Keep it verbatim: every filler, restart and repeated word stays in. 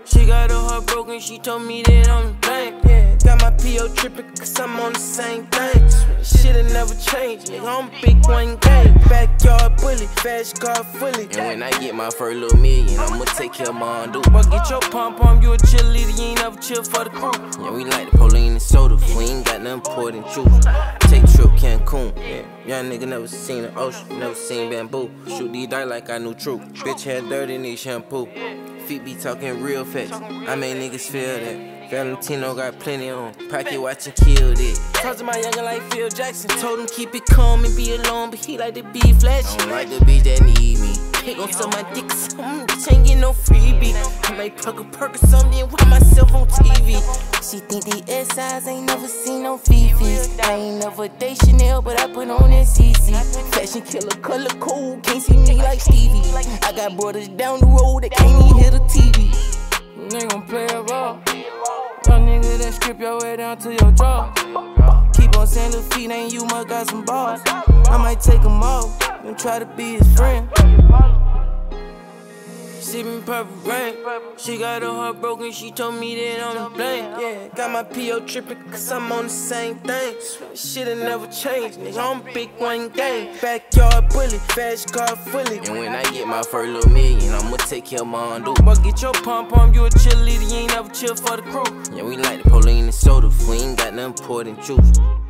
She got her heart broken, she told me that I'm to blame. Yeah, got my P O trippin' cause I'm on the same thing. Shit'll never change, nigga, I'm big one gang. Backyard bully, fast car fully. And when I get my first little million, I'ma take care of my undo. But get your pom-pom, you a cheerleader, you ain't never chill for the crew. Yeah, we like the Pauline and soda, we ain't got nothing important truth. Take trip Cancun, yeah. Young nigga never seen the ocean, never seen bamboo. Shoot these dice like I knew truth. Bitch had dirty, need shampoo. Feet be talking real fast, I made niggas feel that. Valentino got plenty on, pocket watch and killed it. Talk to my youngin' like Phil Jackson, told him keep it calm and be alone, but he like to be flashy. Don't like the bitch that need me. He gon' sell my dick or something, bitch ain't get no freebie. I might perk a perk or something and watch myself on T V. She think the S Is ain't never seen no Fifis. I ain't never date Chanel, but I put on that C C. Fashion killer, color cool, can't see me like Stevie. I got brothers down the road that can't even hear the T V. You ain't gon' play a role. Young nigga that strip your way down to your jaw. Keep on saying little feet ain't you must got some balls. I might take him off and try to be his friend. Sippin' purple rain. She got her heart broken, she told me that I'm to blame. Yeah, got my P O trippin' cause I'm on the same thing. Shit'll never change, nigga, I'm big one gang. Backyard bully, fast car fully. And when I get my first little million, I'ma take care of my undo. But get your pom-pom, you a cheerleader, you ain't never chill for the crew. Yeah, we like the Pauline and soda, we ain't got nothing important truth.